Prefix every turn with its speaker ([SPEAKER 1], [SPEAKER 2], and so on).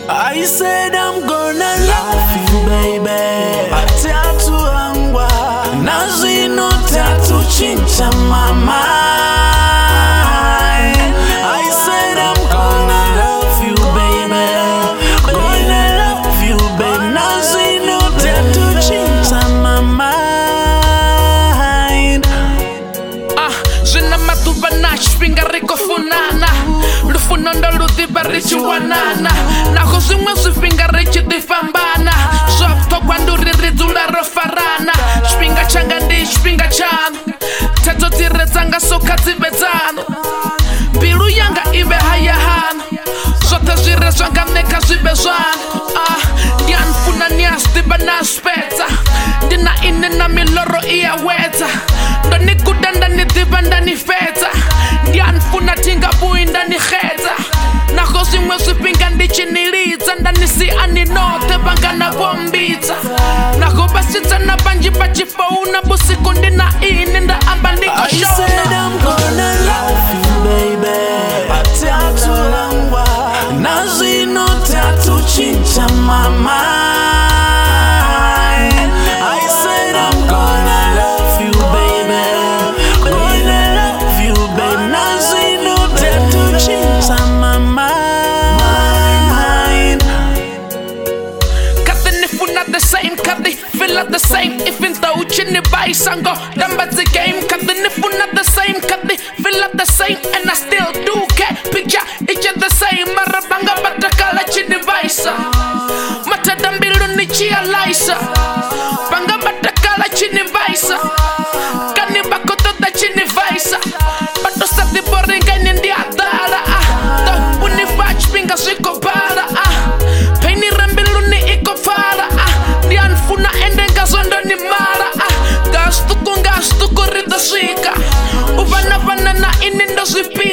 [SPEAKER 1] I said I'm gonna love you, baby. Atatu angwa nazino tatu chincha mama. I said I'm gonna love you, baby. Gonna love you, baby. Nazino tatu chincha mama.
[SPEAKER 2] Jina matuba na shpinga riko funana. Lufuno ndo ludiba richi wanana. Na huzimwe swinga richi difambana. Softo quando riridula rofarana. Shpinga changa ndi shpinga chan. Tato tirezanga soka tibetano. Biru yanga ibe hayahan. Zote zirezanga neka zibezan. Dian funa nias diba na speta. Dina ine na miloro iya weta. Ndani kudanda ni diba ndani feta. Dian funa tinga bui ndani kheta. Na hozi mwezi pinga ndichi niliza. Ndani si ani note banga na bombita. Na hoba sita na banji bachi fauna. Busiku ndina ini nda amba niko shona.
[SPEAKER 1] I said I'm gonna love you, baby. Atatu angwa nazino tatu chincha mama. I said I'm gonna love you, baby. Gonna love you, baby. Nazino tatu chincha mama.
[SPEAKER 2] Cut the nifu not the same, cut the feel not the same. If in the uchini by sango, then but the game. Cut the nifu not the same, cut the feel not the same, and I still do get picture each other the same. Marabanga batakala chini vaisa. Matadambilu ni chia laisa. Banga batakala chini vaisa. Kani bakoto da chini vaisa. Bato sati boringa nindi adara. Da unifach pinga siko para. Paini rambilu ni iko para. Dian funa endenga zondo ni mara. Gastu kun gastu korida shika. Uvana vana na inindo zipi.